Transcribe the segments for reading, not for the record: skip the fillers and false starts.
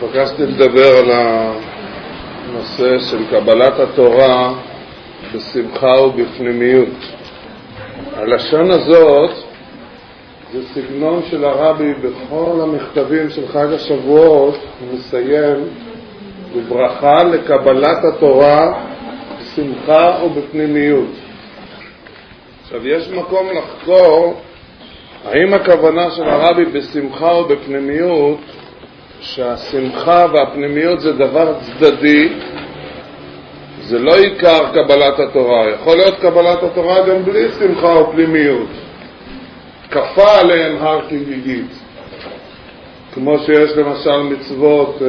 התבקשתי לדבר על הנושא של קבלת התורה בשמחה ובפנימיות. הלשון הזאת זה סגנון של הרבי בכל המכתבים של חג השבועות. הוא מסיים בברכה לקבלת התורה בשמחה ובפנימיות. עכשיו יש מקום לחקור האם הכוונה של הרבי בשמחה ובפנימיות שהשמחה והפנימיות זה דבר צדדי, זה לא עיקר קבלת התורה. יכול להיות קבלת התורה גם בלי שמחה ופנימיות, כפה עליהם הר כגיגית, כמו שיש למשל מצוות,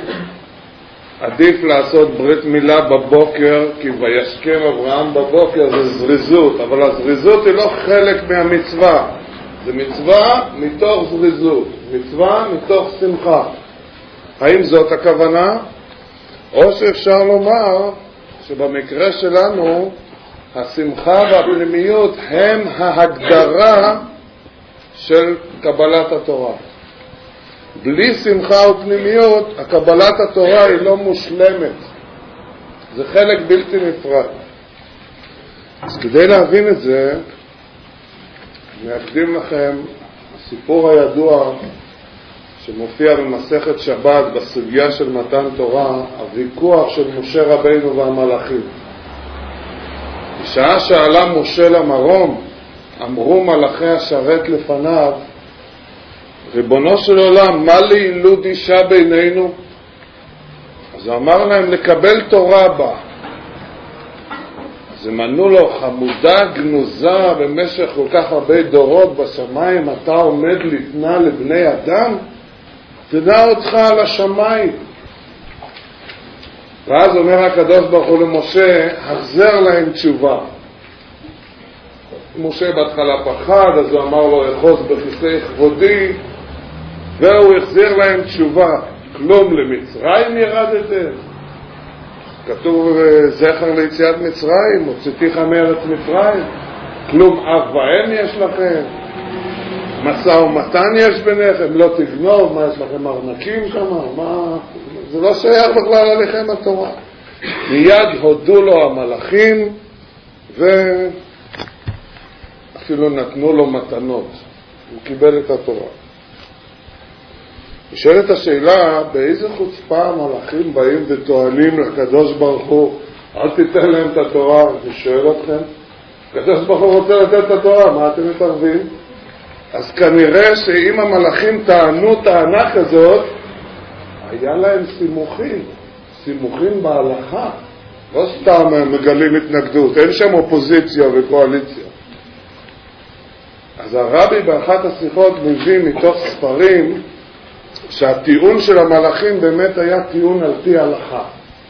עדיף לעשות ברית מילה בבוקר, כי וישכם אברהם בבוקר זה זריזות, אבל הזריזות היא לא חלק מהמצווה, זה מצווה מתוך זריזות, מצווה מתוך שמחה. האם זאת הכוונה? או שאפשר לומר שבמקרה שלנו השמחה והפנימיות הם ההגדרה של קבלת התורה. בלי שמחה ופנימיות הקבלת התורה היא לא מושלמת, זה חלק בלתי נפרד. אז כדי להבין את זה אני אקדים לכם הסיפור הידוע שמופיע במסכת שבת בסוגיה של מתן תורה, הוויכוח של משה רבינו והמלאכים. בשעה שעלה משה למרום אמרו מלאכי השרת לפניו, ריבונו של עולם, מה לילוד אישה בינינו? אז הוא אמר להם לקבל תורה בה. אז הם ענו לו, חמודה גנוזה במשך כל כך הרבה דורות בשמיים, אתה עומד לתנה לבני אדם? תדע אותך על השמיים. ואז אומר הקדוש ברוך הוא למשה, החזר להם תשובה. משה בהתחלה פחד, אז הוא אמר לו, אחוז בכיסא כבודי, והוא החזיר להם תשובה. כלום, למצרים ירדתם? כתוב זכר ליציאת מצרים, הוצאתיך מארץ מצרים. כלום אב ואם יש לכם? משא ומתן יש ביניכם? לא תגנוב? מה יש לכם ארנקים שם? מה? זה לא שייך בכלל עליכם התורה. מיד הודו לו המלאכים ואפילו נתנו לו מתנות. הוא קיבל את התורה. נשאלת השאלה, באיזה חוצפה המלאכים באים וטוענים לקדוש ברוך הוא, אל תיתן להם את התורה? אני שואל אתכם, הקדוש ברוך הוא רוצה לתת את התורה, מה אתם מתערבים? אז כנראה שאם המלאכים טענו טענה כזאת, היה להם סימוכים בהלכה. לא סתם מגלים התנגדות, אין שם אופוזיציה וקואליציה. אז הרבי באחת השיחות מביא מתוך ספרים שהטיעון של המלאכים באמת היה טיעון על פי הלכה.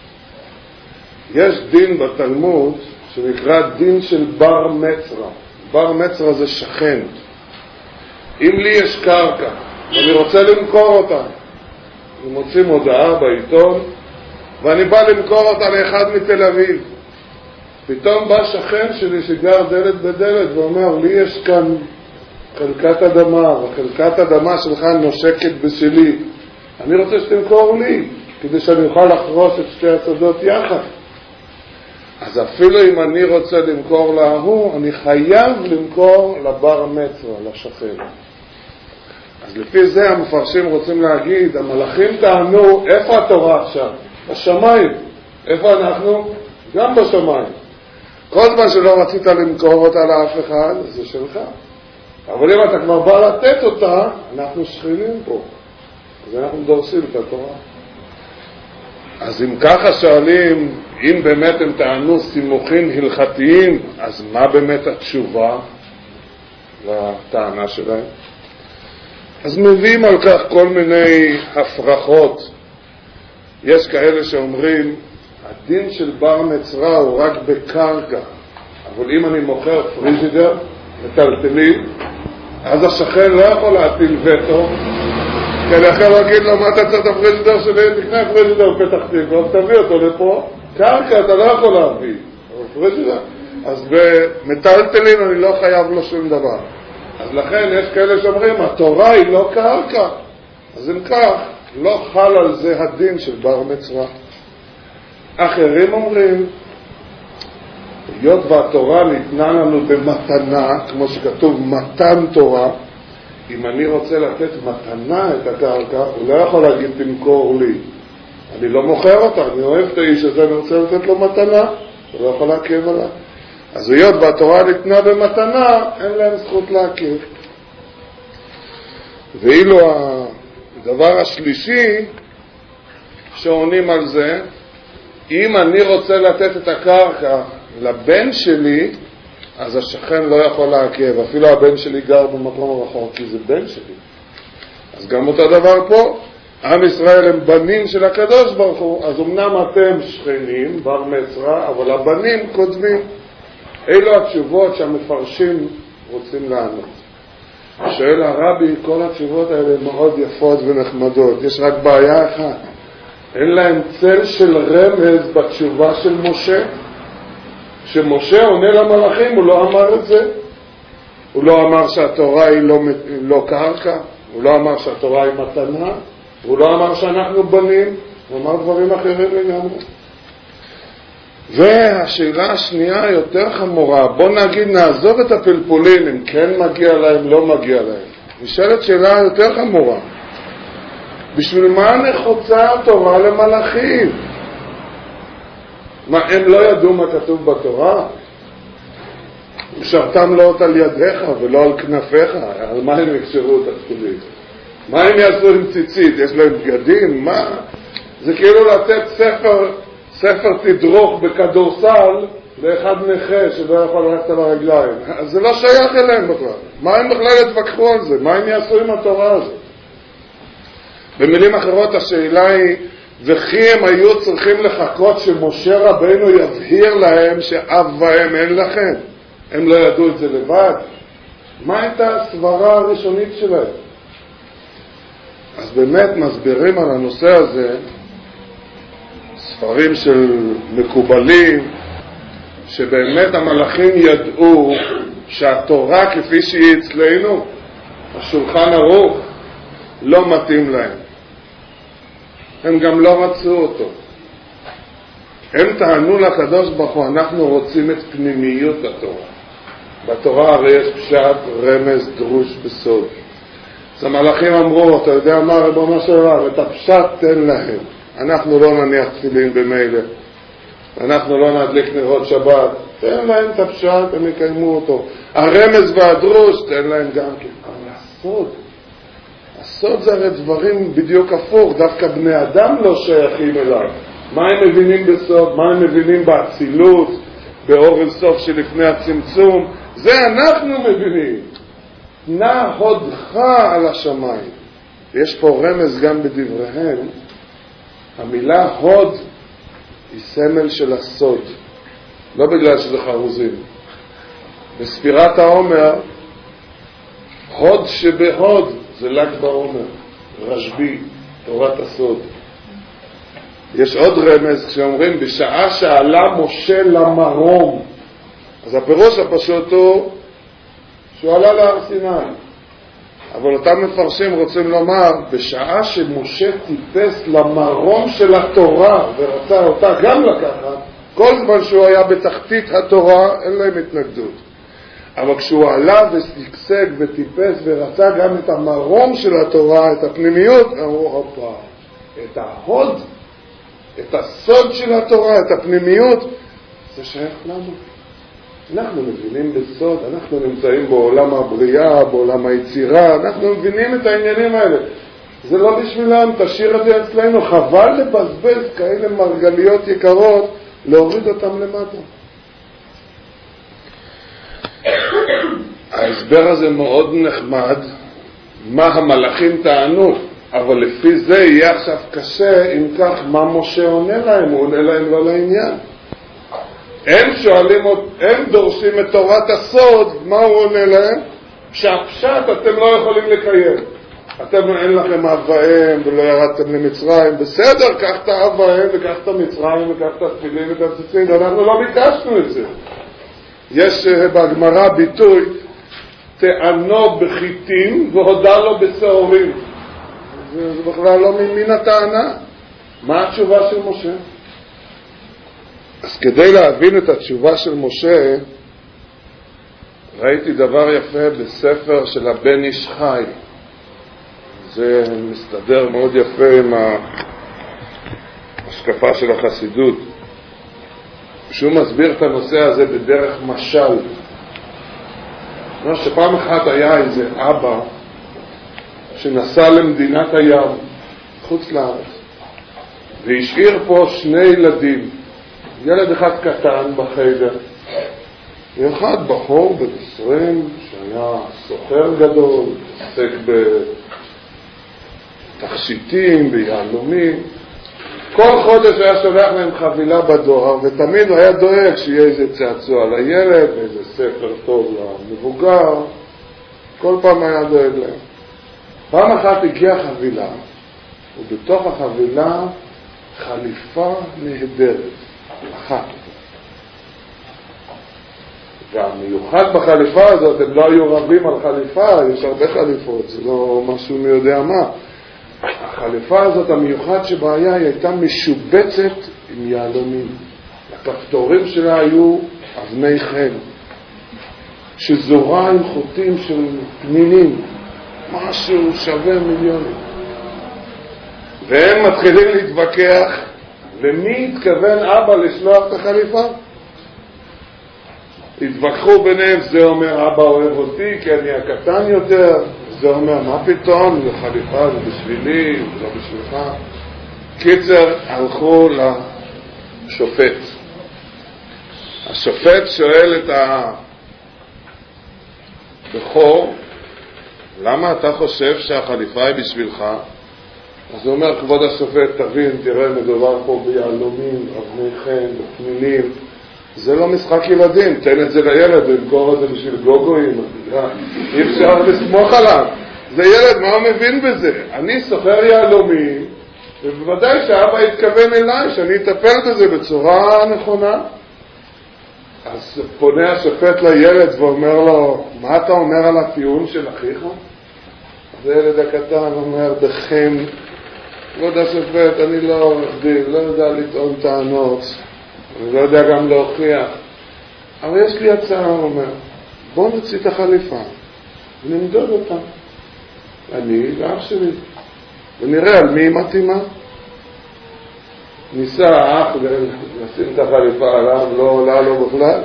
יש דין בתלמוד שנקרא דין של בר מצרה. בר מצרה זה שכן. אם לי יש קרקע ואני רוצה למכור אותה, אני מוציא מודעה בעיתון ואני בא למכור אותה לאחד מתל אביב. פתאום בא שכן שלי שגר דלת בדלת ואומר, לי יש כאן חלקת אדמה, וחלקת אדמה שלך נושקת בשלי, אני רוצה שתמכור לי כדי שאני אוכל לחרוש את שתי השדות יחד. אז אפילו אם אני רוצה למכור להוא, אני חייב למכור לבר מצרה, לשכן. אז לפי זה המפרשים רוצים להגיד, המלאכים טענו, איפה התורה עכשיו? בשמיים. איפה אנחנו? גם בשמיים. כל זמן שלא רצית למכור אותה לאף אחד, זה שלך. אבל אם אתה כבר בא לתת אותה, אנחנו שכנים פה. אז אנחנו דורשים את התורה. אז אם ככה שואלים, אם באמת הם טענו סימוכים הלכתיים, אז מה באמת התשובה לטענה שלהם? אז מביאים על כך כל מיני הפרחות. יש כאלה שאומרים, הדין של בר מצרה הוא רק בקרקע, אבל אם אני מוכר פריג'ידר, מטלטלים, אז השכן לא יכול להטיל וטו, כי אני יכול להגיד לו, מה אתה צריך את הפריג'ידר שלי? תקנה פריג'ידר בפתח תקווה, תביא אותו לפה. קרקע אתה לא יכול להביא, אבל פריג'ידר. אז במטלטלים אני לא חייב לו שום דבר. אז לכן יש כאלה שאומרים, התורה היא לא קרקע. אז אם כך, לא חל על זה הדין של בר מצווה. אחרים אומרים, היות והתורה ניתנה לנו במתנה, כמו שכתוב מתן תורה, אם אני רוצה לתת מתנה את הקרקע, הוא לא יכול להגיד תמכור לי. אני לא מוכר אותה, אני אוהב את האיש הזה, אני רוצה לתת לו מתנה, הוא לא יכול להקריב עליו. אז היות והתורה ניתנה במתנה, אין להם זכות להקריב. ואילו הדבר השלישי שעונים על זה, אם אני רוצה לתת את הקרקע לבן שלי, אז השכן לא יכול להקריב, אפילו הבן שלי גר במקום רחוק, כי זה בן שלי. אז גם אותו דבר פה, עם ישראל הם בנים של הקדוש ברוך הוא, אז אמנם אתם שכנים, בר מצווה, אבל הבנים כותבים. אלו התשובות שהמפרשים רוצים לענות. שואל הרבי, כל התשובות האלה מאוד יפות ונחמדות, יש רק בעיה אחת, אין להם צל של רמז בתשובה של משה. כשמשה עונה למלאכים, הוא לא אמר את זה. הוא לא אמר שהתורה היא לא קרקע, הוא לא אמר שהתורה היא מתנה, הוא לא אמר שאנחנו בנים, הוא אמר דברים אחרים לגמרי. והשאלה השנייה יותר חמורה, בוא נגיד נעזוב את הפלפולים, אם כן מגיע להם, לא מגיע להם. נשאלת שאלה יותר חמורה, בשביל מה נחוצה התורה למלאכים? מה, הם לא ידעו מה כתוב בתורה? שרתם לא על ידיך ולא על כנפיך, על מה הם יקשרו את התפילין? מה הם יעשו עם ציצית? יש להם בגדים? מה? זה כאילו לתת ספר תדרוך בכדורסל לאחד נכה שלא יכול ללכת על הרגליים. אז זה לא שייך אליהם בכלל. מה הם בכלל יתווכחו על זה? מה הם יעשו עם התורה הזאת? במילים אחרות השאלה היא, וכי הם היו צריכים לחכות שמשה רבנו יבהיר להם שאב ואם אין לכם? הם לא ידעו את זה לבד? מה הייתה הסברה הראשונית שלהם? אז באמת מסבירים על הנושא הזה ספרים של מקובלים, שבאמת המלאכים ידעו שהתורה כפי שהיא אצלנו, השולחן ערוך, לא מתאים להם. הם גם לא רצו אותו. הם טענו לקדוש ברוך הוא, אנחנו רוצים את פנימיות התורה. בתורה הרי יש פשט, רמז, דרוש בסוד. אז המלאכים אמרו, אתה יודע מה ריבונו של עולם, את הפשט תן להם. אנחנו לא נניח תפילין במילא, אנחנו לא נדליק נרות שבת, תן להם את הפשט, הם יקיימו אותו. הרמז והדרוש תן להם גם כן. אבל הסוד זה הרי דברים בדיוק הפוך, דווקא בני אדם לא שייכים אליו. מה הם מבינים בסוד? מה הם מבינים באצילות, באור אינסוף שלפני הצמצום? זה אנחנו מבינים. נע הודך על השמיים. ויש פה רמז גם בדבריהם. המילה הוד היא סמל של הסוד, לא בגלל שזה חרוזים. בספירת העומר, הוד שבהוד זה ל"ג בעומר, רשב"י, תורת הסוד. יש עוד רמז כשאומרים בשעה שעלה משה למרום, אז הפירוש הפשוט הוא שהוא עלה להר סיני. אבל אותם מפרשים רוצים לומר, בשעה שמשה טיפס למרום של התורה ורצה אותה גם לקחת, כל זמן שהוא היה בתחתית התורה, אין להם התנגדות. אבל כשהוא עלה וסגסג וטיפס ורצה גם את המרום של התורה, את הפנימיות, אמרו, הופה, את ההוד, את הסוד של התורה, את הפנימיות, זה שייך לנו. אנחנו מבינים בסוד, אנחנו נמצאים בעולם הבריאה, בעולם היצירה, אנחנו מבינים את העניינים האלה. זה לא בשבילם, תשאיר את זה אצלנו, חבל לבזבז כאלה מרגליות יקרות, להוריד אותם למטה. ההסבר הזה מאוד נחמד, מה המלאכים טענו, אבל לפי זה יהיה עכשיו קשה, אם כך, מה משה עונה להם? הוא עונה להם לא לעניין. הם שואלים, הם דורשים את תורת הסוד, מה הוא עונה להם? שהפשט אתם לא יכולים לקיים. אתם אין לכם אב ואם ולא ירדתם למצרים, בסדר, קח את האב ואם וקח את המצרים וקח את התפילין ואת הציצין, אנחנו לא ביקשנו את זה. יש בגמרא ביטוי, תענו בחיטים והודע לו בשעורים. זה בכלל לא מן הטענה. מה התשובה של משה? אז כדי להבין את התשובה של משה, ראיתי דבר יפה בספר של הבן איש חי. זה מסתדר מאוד יפה עם ההשקפה של החסידות. שהוא מסביר את הנושא הזה בדרך משל. שפעם אחת היה איזה אבא שנסע למדינת הים, חוץ לארץ, והשאיר פה 2 ילדים. ילד אחד קטן בחדר, ואחד בחור בן 20 שהיה סוחר גדול, עוסק בתכשיטים, ביהלומים. כל חודש היה שולח להם חבילה בדואר, ותמיד הוא היה דואג שיהיה איזה צעצוע לילד, איזה ספר טוב למבוגר. כל פעם היה דואג להם. פעם אחת הגיעה חבילה, ובתוך החבילה חליפה נהדרת, אחת. והמיוחד בחליפה הזאת, הם לא היו רבים על חליפה, יש הרבה חליפות, זה לא משהו מי יודע מה. החליפה הזאת, המיוחד שבה היא הייתה משובצת עם יהלומים. הכפתורים שלה היו אבני חן, שזורה עם חוטים של פנינים, משהו שווה מיליונים. והם מתחילים להתווכח, למי התכוון אבא לשלוח את החליפה? התווכחו ביניהם, זה אומר אבא אוהב אותי כי אני הקטן יותר, זה אומר מה פתאום, זה חליפה, זה בשבילי, זה לא בשבילך. קיצר, הלכו לשופט. השופט שואל את הבכור, למה אתה חושב שהחליפה היא בשבילך? אז הוא אומר, כבוד השופט, תבין, תראה, מדובר פה ביהלומים, אבני חן, בפנינים. זה לא משחק ילדים, תן את זה לילד, ומקור את זה בשביל גוגויים. אי אפשר לסמוך עליו. זה ילד, מה הוא מבין בזה? אני סוחר יהלומים, ובוודאי שאבא יתכוון אליי, שאני אטפל בזה בצורה נכונה. אז פונה השופט לילד ואומר לו, מה אתה אומר על הטיעון של אחיך? אז הילד הקטן אומר, בכם, כבוד השופט, אני לא עורך דין, לא יודע לטעון טענות, אני לא יודע גם להוכיח, אבל יש לי הצעה, הוא אומר, בוא נוציא את החליפה ונמדוד אותה, אני ואח שלי, ונראה על מי היא מתאימה. ניסה האח לשים את החליפה עליו, לא עולה לו בכלל,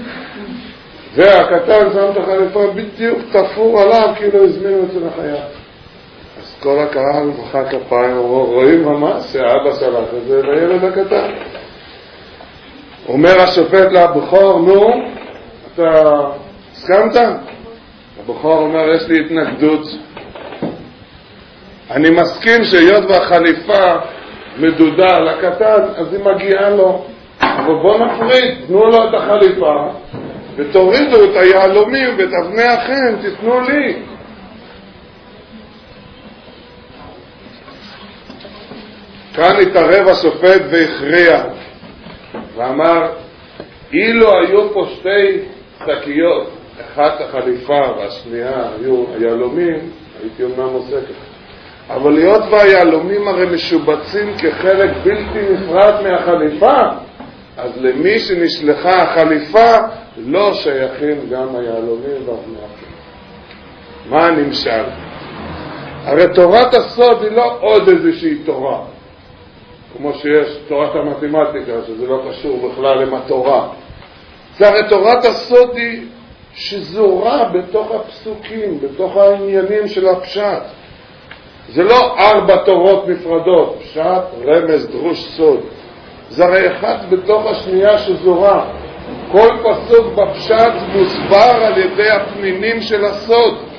והקטן שם את החליפה בדיוק תפור עליו, כאילו הזמינו אצל החייל. אז כל הקהל מחא כפיים, רואים ממש שהאבא שלח את זה לילד הקטן. אומר השופט לבכור, נו, אתה הסכמת? הבכור אומר, יש לי התנגדות. אני מסכים שהיות והחליפה מדודה על הקטן, אז היא מגיעה לו. אבל בוא נפריד, תנו לו את החליפה, ותורידו את היהלומים ואת אבני החן, תתנו לי. כאן התערב השופט והכריע, ואמר, אילו היו פה 2 שקיות, אחת החליפה והשנייה היו היהלומים, הייתי אומנם עוסקת. אבל להיות והיהלומים הרי משובצים כחלק בלתי נפרד מהחליפה, אז למי שנשלחה החליפה לא שייכים גם היהלומים ואבני החן. מה הנמשל? הרי תורת הסוד היא לא עוד איזושהי תורה, כמו שיש תורת המתמטיקה, שזה לא קשור בכלל עם התורה. זה הרי תורת הסוד היא שזורה בתוך הפסוקים, בתוך העניינים של הפשט. זה לא 4 תורות נפרדות, פשט, רמז, דרוש, סוד. זה הרי אחד בתוך השנייה שזורה. כל פסוק בפשט מוסבר על ידי הפנינים של הסוד.